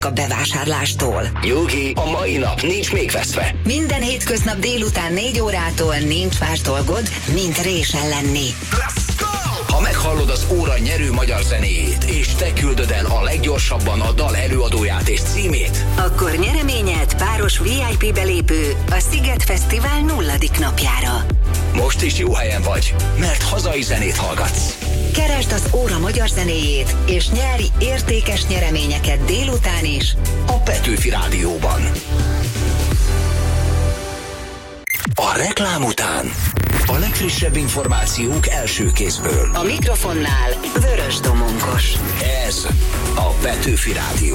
a bevásárlástól. Nyugi, a mai nap nincs még veszve. Minden hétköznap délután 4 órától nincs más dolgod, mint résen lenni. Ha meghallod az óra nyerő magyar zenéjét, és te küldöd el a leggyorsabban a dal előadóját és címét, akkor nyereményed páros VIP belépő a Sziget Fesztivál 0. napjára. most is jó helyen vagy, mert hazai zenét hallgatsz. Keresd az óra magyar zenéjét, és nyerj értékes nyereményeket délután is A Petőfi Rádióban. A reklám után a legfrissebb információk első kézből. a mikrofonnál Vörös Domonkos. Ez a Petőfi Rádió.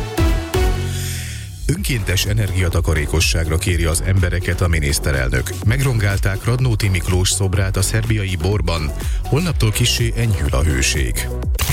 Önkéntes energiatakarékosságra kéri az embereket a miniszterelnök. Megrongálták Radnóti Miklós szobrát a szerbiai Borban. Holnaptól kissé enyhül a hőség.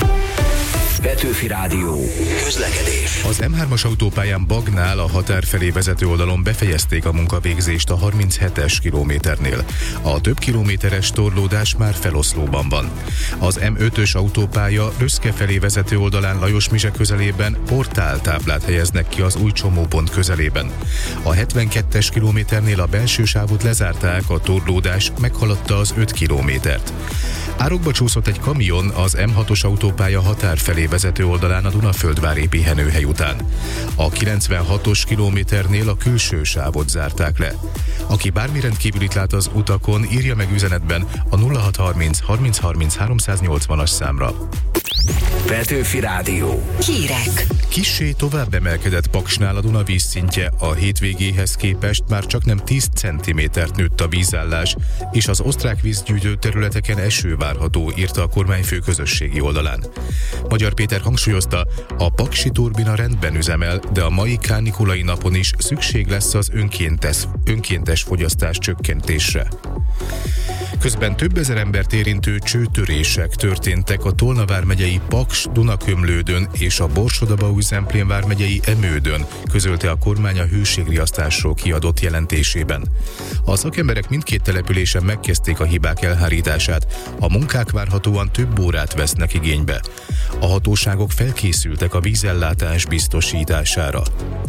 Petőfi Rádió. Közlekedés. Az M3-as autópályán Bagnál a határ felé vezető oldalon befejezték a munkavégzést a 37-es kilométernél. A több kilométeres torlódás már feloszlóban van. Az M5-ös autópálya Röszke felé vezető oldalán Lajos-Mizse közelében portáltáblát helyeznek ki az új csomópont közelében. A 72-es kilométernél a belső sávot lezárták, a torlódás meghaladta az 5 kilométert. Árokba csúszott egy kamion az M6-os autópálya határ felé vezető oldalán a Dunaföldvári pihenőhely után. A 96-os kilométernél a külső sávot zárták le. Aki bármi rendkívülit lát az utakon, írja meg üzenetben a 0630 30 30 380-as számra. Petőfi Rádió. Hírek. Kissé tovább emelkedett Paksnál a Duna vízszintje, a hétvégéhez képest már csaknem 10 cm-t nőtt a vízállás, és az osztrák vízgyűjtő területeken eső várható, írta a kormányfő közösségi oldalán. Magyar Péter hangsúlyozta, a paksi turbina rendben üzemel, de a mai kánikulai napon is szükség lesz az önkéntes fogyasztás csökkentésre. Közben több ezer embert érintő csőtörések történtek a Tolna vármegyei Paks Dunakömlődön és a Borsod-Abaúj-Zemplén vármegyei Emődön, közölte a kormány a hőségriasztásról kiadott jelentésében. A szakemberek mindkét településen megkezdték a hibák elhárítását, a munkák várhatóan több órát vesznek igénybe. A hatóságok felkészültek a vízellátás biztosítására.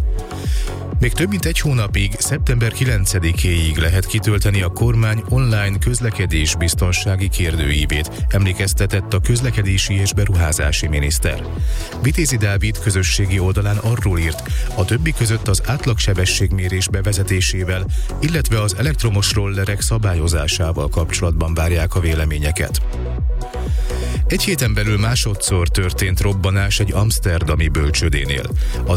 Még több mint egy hónapig, szeptember 9-éig lehet kitölteni a kormány online közlekedés biztonsági kérdőívét, emlékeztetett a közlekedési és beruházási miniszter. Vitézi Dávid közösségi oldalán arról írt, a többi között az átlagsebességmérés bevezetésével, illetve az elektromos rollerek szabályozásával kapcsolatban várják a véleményeket. Egy héten belül másodszor történt robbanás egy amszterdami bölcsődénél. Az